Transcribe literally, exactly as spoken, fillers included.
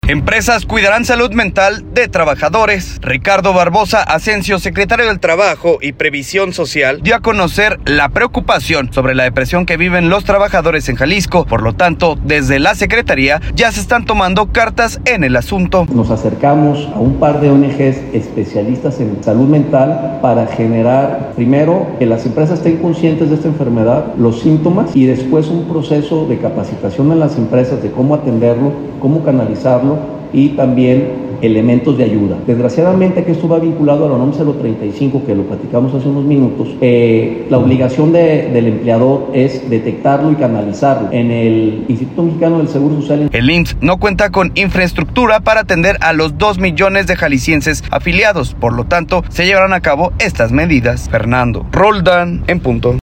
Empresas cuidarán salud mental de trabajadores. Ricardo Barbosa Asensio, secretario del Trabajo y Previsión Social, dio a conocer la preocupación sobre la depresión que viven los trabajadores en Jalisco. Por lo tanto, desde la Secretaría ya se están tomando cartas en el asunto. Nos acercamos a un par de O N Ges especialistas en salud mental para generar, primero, que las empresas estén conscientes de esta enfermedad, los síntomas, y después un proceso de capacitación en las empresas de cómo atenderlo, cómo canalizarlo, y también elementos de ayuda. Desgraciadamente que esto va vinculado a la NOM cero treinta y cinco, que lo platicamos hace unos minutos, eh, la obligación de, del empleador es detectarlo y canalizarlo. En el Instituto Mexicano del Seguro Social, el I M S S no cuenta con infraestructura para atender a los dos millones de jaliscienses afiliados, por lo tanto se llevarán a cabo estas medidas. Fernando Roldán, en punto.